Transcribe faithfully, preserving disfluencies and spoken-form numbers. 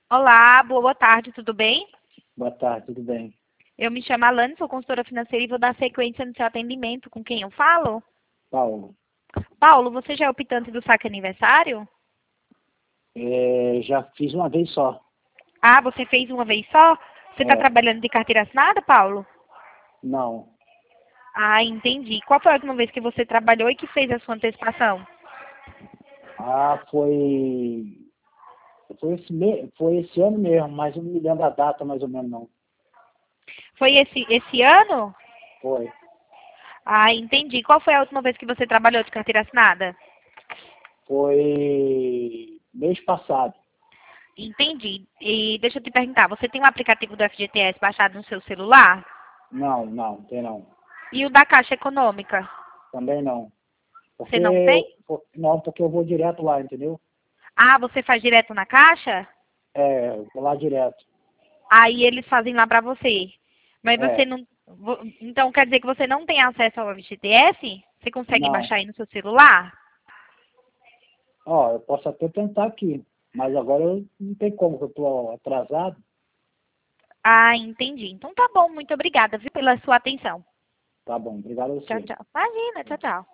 Olá, boa tarde, tudo bem? Boa tarde, tudo bem? Eu me chamo Alane, sou consultora financeira e vou dar sequência no seu atendimento. Com quem eu falo? Paulo, Paulo, você já é optante do saque aniversário? é, já fiz uma vez só. Ah, você fez uma vez só? Você está É, trabalhando de carteira assinada, Paulo? não. Ah, entendi. Qual foi a última vez que você trabalhou e que fez a sua antecipação? Ah, foi. Foi esse, me... foi esse ano mesmo, mas eu não me lembro a data mais ou menos não. Foi esse, esse ano? Foi. Ah, entendi. Qual foi a última vez que você trabalhou de carteira assinada? Foi mês passado. Entendi. E deixa eu te perguntar, você tem um aplicativo do F G T S baixado no seu celular? Não, não, tem não. E o da Caixa Econômica? Também não. Você Porque não tem? por- não, porque eu vou direto lá, entendeu? Ah, você faz direto na Caixa? É, eu vou lá direto. Aí eles fazem lá pra você. Mas você É, não... vo- Então quer dizer que você não tem acesso ao F G T S? Você consegue não. baixar aí no seu celular? Ó, eu posso até tentar aqui, mas agora eu não tem como, que eu tô atrasado. Ah, entendi. Então tá bom, muito obrigada, viu, pela sua atenção. Tá bom, obrigado a Tchau, você. tchau. Imagina, tchau, tchau.